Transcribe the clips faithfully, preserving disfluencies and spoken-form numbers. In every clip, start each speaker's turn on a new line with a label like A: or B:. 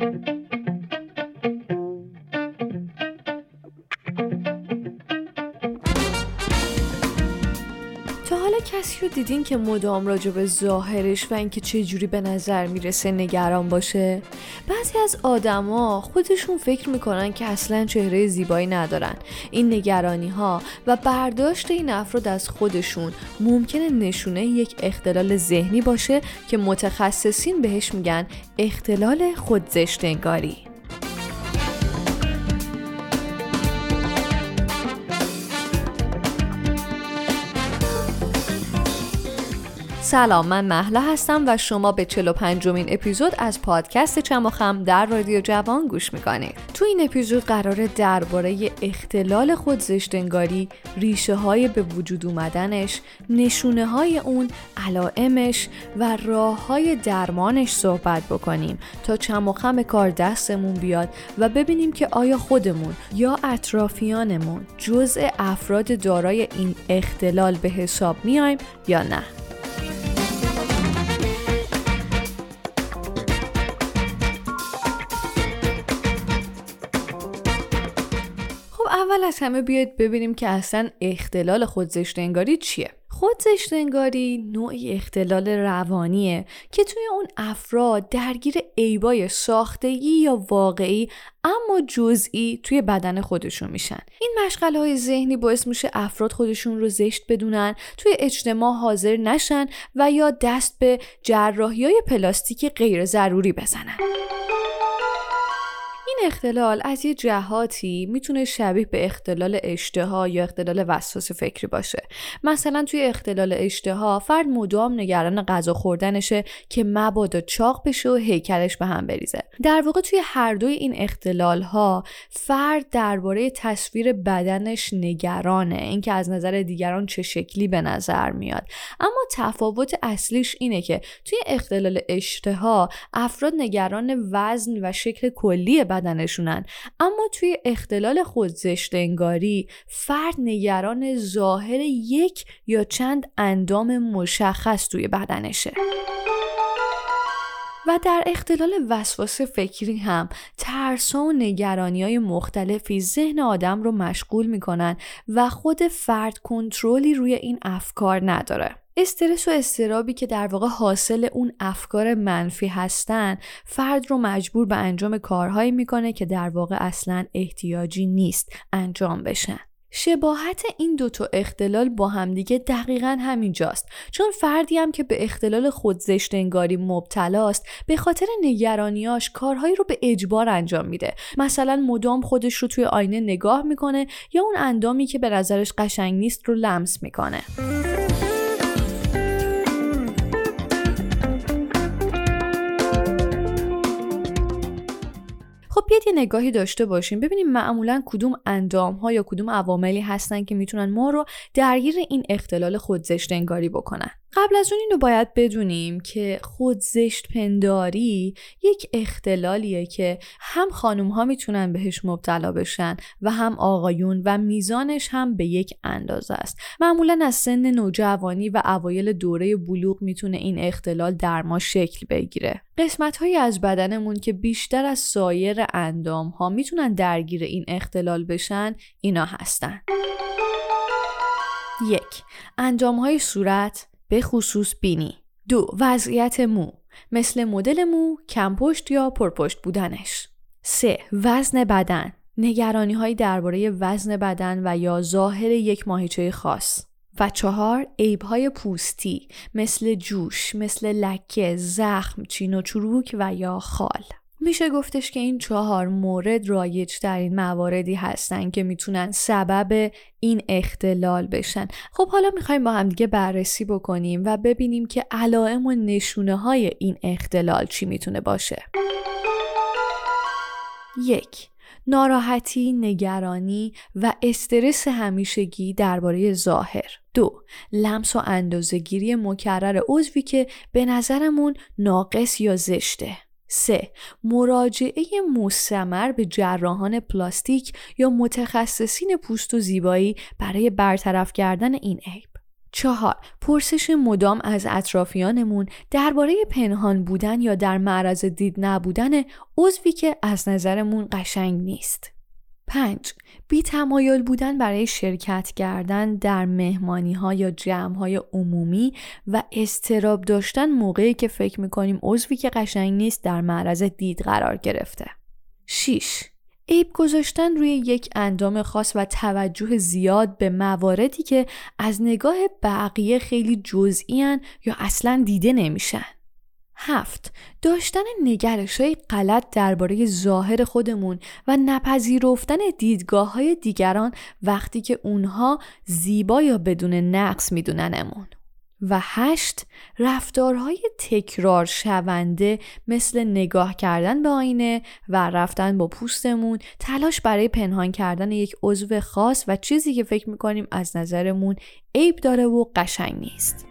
A: کسی رو دیدین که مدام راجع به ظاهرش و اینکه چه جوری به نظر میرسه نگران باشه؟ بعضی از آدما خودشون فکر میکنن که اصلاً چهره زیبایی ندارن. این نگرانی ها و برداشت این افراد از خودشون ممکنه نشونه یک اختلال ذهنی باشه که متخصصین بهش میگن اختلال خودزشت انگاری. سلام، من مهلا هستم و شما به چهل و پنجمین اپیزود از پادکست چم و خم در رادیو جوان گوش میکنید. تو این اپیزود قراره درباره اختلال خودزشت انگاری، ریشه های به وجود اومدنش، نشونه های اون، علائمش و راه های درمانش صحبت بکنیم تا چم و خم کار دستمون بیاد و ببینیم که آیا خودمون یا اطرافیانمون جزء افراد دارای این اختلال به حساب میایم یا نه. اول از همه بیاید ببینیم که اصلا اختلال خودزشت انگاری چیه. خودزشت انگاری نوعی اختلال روانیه که توی اون افراد درگیر عیبای ساختگی یا واقعی اما جزئی توی بدن خودشون میشن. این مشغله‌های ذهنی باعث میشه افراد خودشون رو زشت بدونن، توی اجتماع حاضر نشن و یا دست به جراحی‌های پلاستیک غیر ضروری بزنن. این اختلال از یه جهاتی میتونه شبیه به اختلال اشتها یا اختلال وسواس فکری باشه. مثلا توی اختلال اشتها فرد مدام نگران غذا خوردنشه که مبادا چاق بشه و هیکلش به هم بریزه. در واقع توی هر دوی این اختلال ها فرد درباره تصویر بدنش نگرانه، اینکه از نظر دیگران چه شکلی به نظر میاد. اما تفاوت اصلیش اینه که توی اختلال اشتها افراد نگران وزن و شکل کلی بدن نشونن، اما توی اختلال خودزشت انگاری فرد نگران ظاهر یک یا چند اندام مشخص توی بدنشه. و در اختلال وسواس فکری هم ترس‌ها و نگرانی‌های مختلفی ذهن آدم رو مشغول می‌کنن و خود فرد کنترلی روی این افکار نداره. استرس و اضطرابی که در واقع حاصل اون افکار منفی هستن فرد رو مجبور به انجام کارهایی میکنه که در واقع اصلاً احتیاجی نیست انجام بشن. شباهت این دوتا اختلال با همدیگه دقیقاً همینجاست، چون فردی هم که به اختلال خودزشت انگاری مبتلاست به خاطر نگرانیاش کارهایی رو به اجبار انجام میده. مثلا مدام خودش رو توی آینه نگاه میکنه یا اون اندامی که به نظرش قشنگ نیست رو لمس میکنه. خب بیاید یه نگاهی داشته باشیم ببینیم معمولاً کدوم اندام‌ها یا کدوم عواملی هستن که میتونن ما رو درگیر این اختلال خودزشت انگاری بکنن. قبل از اون اینو باید بدونیم که خودزشت پنداری یک اختلالیه که هم خانوم‌ها میتونن بهش مبتلا بشن و هم آقایون و میزانش هم به یک اندازه است. معمولاً از سن نوجوانی و اوایل دوره بلوغ میتونه این اختلال در ما شکل بگیره. قسمت‌هایی از بدنمون که بیشتر از سایر اندام‌ها میتونن درگیر این اختلال بشن اینا هستن. یک، اندام‌های صورت به خصوص بینی. دو، وضعیت مو مثل مدل مو، کم پشت یا پرپشت بودنش. سه، وزن بدن، نگرانی های درباره وزن بدن و یا ظاهر یک ماهیچه خاص. و چهار، عیب‌های پوستی مثل جوش، مثل لکه، زخم، چین و چروک و یا خال. میشه گفتش که این چهار مورد رایج ترین مواردی هستن که میتونن سبب این اختلال بشن. خب حالا میخوایم با هم دیگه بررسی بکنیم و ببینیم که علائم و نشونه های این اختلال چی میتونه باشه. یک، ناراحتی، نگرانی و استرس همیشگی درباره ظاهر. دو، لمس و اندازه‌گیری مکرر عضوی که به نظرمون ناقص یا زشته. سه، مراجعه مستمر به جراحان پلاستیک یا متخصصین پوست و زیبایی برای برطرف کردن این عیب. چهار، پرسش مدام از اطرافیانمون درباره پنهان بودن یا در معرض دید نبودن عضوی که از نظرمون قشنگ نیست. پنج، بی تمایل بودن برای شرکت کردن در مهمانی‌ها یا جمع‌های عمومی و اضطراب داشتن موقعی که فکر می‌کنیم عضوی که قشنگ نیست در معرض دید قرار گرفته. شش، عیب گذاشتن روی یک اندام خاص و توجه زیاد به مواردی که از نگاه بقیه خیلی جزئی ان یا اصلاً دیده نمیشن. هفت، داشتن نگرش‌های غلط درباره ظاهر خودمون و نپذیرفتن دیدگاه‌های دیگران وقتی که اونها زیبا یا بدون نقص میدوننمون. و هشت، رفتارهای تکرار شونده مثل نگاه کردن به آینه و رفتن با پوستمون، تلاش برای پنهان کردن یک عضو خاص و چیزی که فکر میکنیم از نظرمون عیب داره و قشنگ نیست.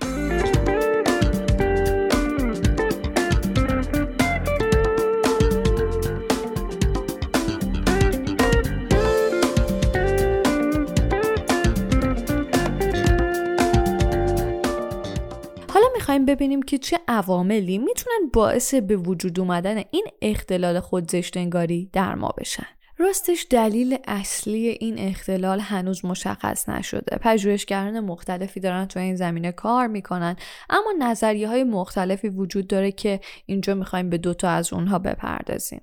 A: میخوایم ببینیم که چه عواملی میتونن باعث به وجود اومدن این اختلال خودزشت انگاری در ما بشن. راستش دلیل اصلی این اختلال هنوز مشخص نشده. پژوهشگران مختلفی دارن تو این زمینه کار میکنن، اما نظریه‌های مختلفی وجود داره که اینجا میخوایم به دوتا از اونها بپردازیم.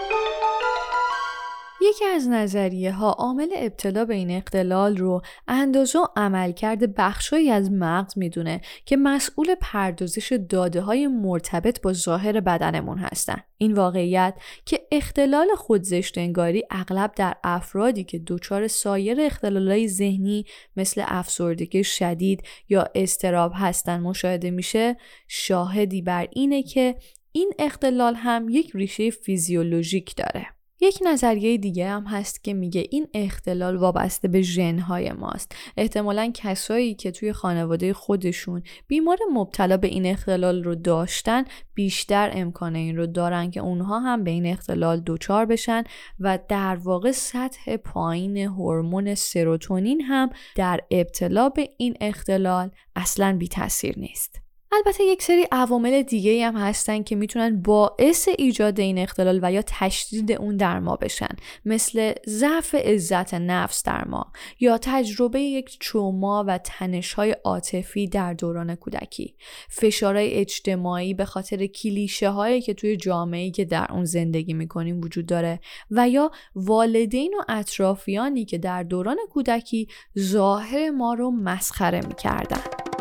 A: یکی از نظریه ها عامل ابتلا به این اختلال رو اندازه و عملکرد بخشایی از مغز میدونه که مسئول پردازش داده های مرتبط با ظاهر بدنمون هستن. این واقعیت که اختلال خودزشت انگاری اغلب در افرادی که دچار سایر اختلالات ذهنی مثل افسردگی شدید یا اضطراب هستن مشاهده میشه، شاهدی بر اینه که این اختلال هم یک ریشه فیزیولوژیک داره. یک نظریه دیگه هم هست که میگه این اختلال وابسته به ژن‌های ماست. احتمالاً کسایی که توی خانواده خودشون بیمار مبتلا به این اختلال رو داشتن بیشتر امکان این رو دارن که اونها هم به این اختلال دچار بشن و در واقع سطح پایین هورمون سروتونین هم در ابتلا به این اختلال اصلاً بی تاثیر نیست. البته یک سری عوامل دیگه هم هستن که میتونن باعث ایجاد این اختلال و یا تشدید اون در ما بشن، مثل ضعف عزت نفس در ما یا تجربه یک تروما و تنش‌های عاطفی در دوران کودکی، فشارهای اجتماعی به خاطر کلیشه هایی که توی جامعه‌ای که در اون زندگی میکنیم وجود داره و یا والدین و اطرافیانی که در دوران کودکی ظاهر ما رو مسخره میکردن.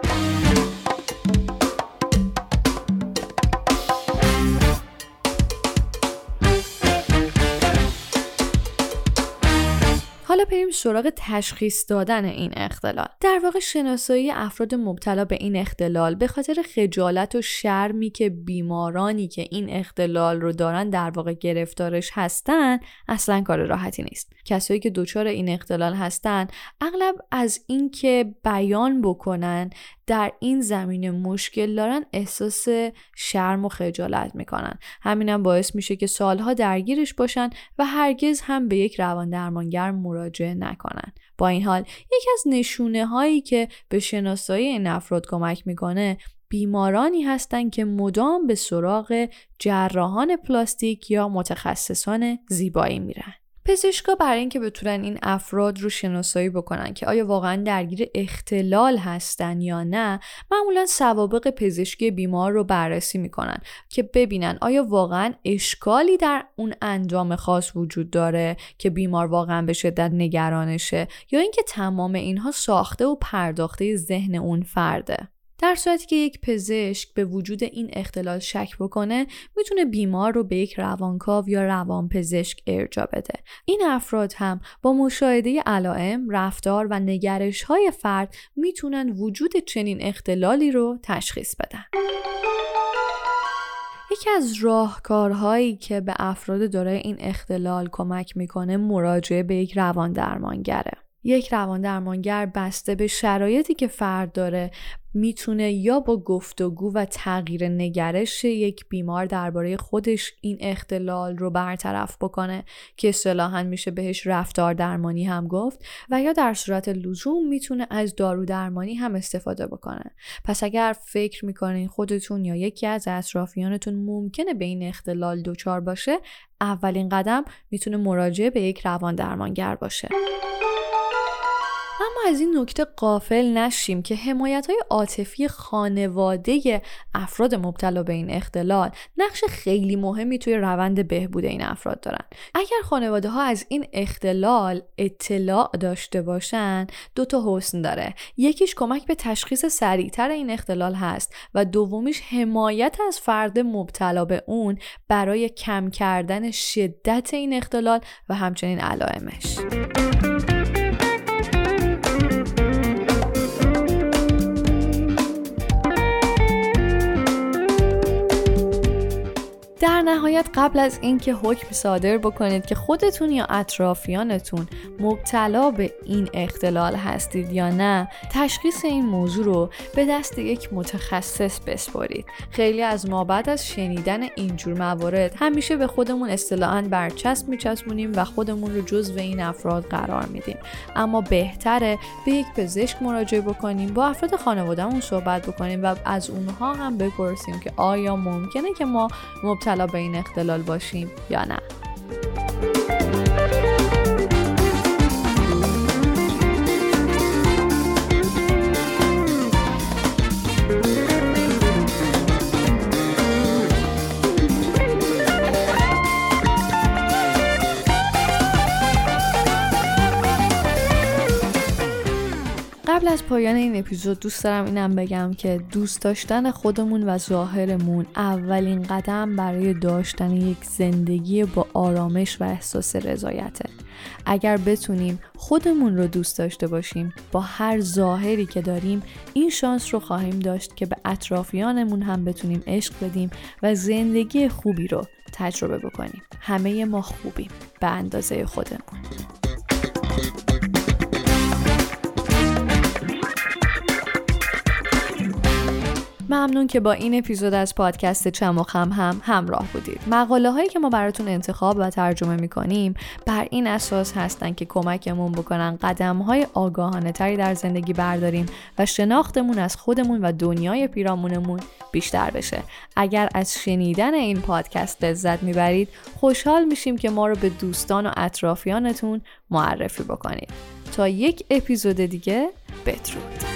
A: حالا بریم سراغ تشخیص دادن این اختلال. در واقع شناسایی افراد مبتلا به این اختلال به خاطر خجالت و شرمی که بیمارانی که این اختلال رو دارن در واقع گرفتارش هستن اصلا کار راحتی نیست. کسایی که دچار این اختلال هستن اغلب از این که بیان بکنن در این زمینه مشکل دارن احساس شرم و خجالت میکنن. همینم باعث میشه که سالها درگیرش باشن و هرگز هم به یک روان درمانگر مراجعه نکنن. با این حال یکی از نشونه هایی که به شناسایی این افراد کمک میکنه بیمارانی هستن که مدام به سراغ جراحان پلاستیک یا متخصصان زیبایی میرن. پزشکا برای اینکه بتونن این افراد رو شناسایی بکنن که آیا واقعا درگیر اختلال هستن یا نه، معمولا سوابق پزشکی بیمار رو بررسی میکنن که ببینن آیا واقعا اشکالی در اون اندام خاص وجود داره که بیمار واقعا به شدت نگرانشه یا اینکه تمام اینها ساخته و پرداخته ذهن اون فرده. در صورتی که یک پزشک به وجود این اختلال شک بکنه، میتونه بیمار رو به یک روانکاو یا روانپزشک ارجاع بده. این افراد هم با مشاهده علائم، رفتار و نگرش‌های فرد میتونن وجود چنین اختلالی رو تشخیص بدن. یکی از راهکارهایی که به افراد دارای این اختلال کمک میکنه مراجعه به یک روان درمانگره. یک روان درمانگر بسته به شرایطی که فرد داره میتونه یا با گفتگو و تغییر نگرش یک بیمار درباره خودش این اختلال رو برطرف بکنه که اصطلاحاً میشه بهش رفتار درمانی هم گفت، و یا در صورت لزوم میتونه از دارو درمانی هم استفاده بکنه. پس اگر فکر میکنین خودتون یا یکی از اطرافیانتون ممکنه به این اختلال دچار باشه، اولین قدم میتونه مراجعه به یک روان درمانگر باشه. اما از این نکته غافل نشیم که حمایت‌های عاطفی خانواده افراد مبتلا به این اختلال نقش خیلی مهمی توی روند بهبود این افراد دارن. اگر خانواده ها از این اختلال اطلاع داشته باشن، دو تا حسن داره. یکیش کمک به تشخیص سریعتر این اختلال هست و دومیش حمایت از فرد مبتلا به اون برای کم کردن شدت این اختلال و همچنین علائمش. در نهایت قبل از اینکه حکم صادر بکنید که خودتون یا اطرافیانتون مبتلا به این اختلال هستید یا نه، تشخیص این موضوع رو به دست یک متخصص بسپارید. خیلی از ما بعد از شنیدن اینجور موارد همیشه به خودمون اصطلاحاً برچسب میچسبونیم و خودمون رو جزو این افراد قرار میدیم. اما بهتره به یک پزشک مراجعه بکنیم، با افراد خانواده‌مون صحبت بکنیم و از اونها هم بپرسیم که آیا ممکنه که ما مبتلا به این اختلال باشیم یا نه. قبل از پایان این اپیزود دوست دارم اینم بگم که دوست داشتن خودمون و ظاهرمون اولین قدم برای داشتن یک زندگی با آرامش و احساس رضایته. اگر بتونیم خودمون رو دوست داشته باشیم با هر ظاهری که داریم، این شانس رو خواهیم داشت که به اطرافیانمون هم بتونیم عشق بدیم و زندگی خوبی رو تجربه بکنیم. همه ما خوبیم به اندازه خودمون. ممنون که با این اپیزود از پادکست چم و خم هم همراه بودید. مقاله هایی که ما براتون انتخاب و ترجمه میکنیم بر این اساس هستن که کمکمون بکنن قدم های آگاهانه تری در زندگی برداریم و شناختمون از خودمون و دنیای پیرامونمون بیشتر بشه. اگر از شنیدن این پادکست لذت میبرید، خوشحال میشیم که ما رو به دوستان و اطرافیانتون معرفی بکنید. تا یک اپیزود دیگه، بدرود.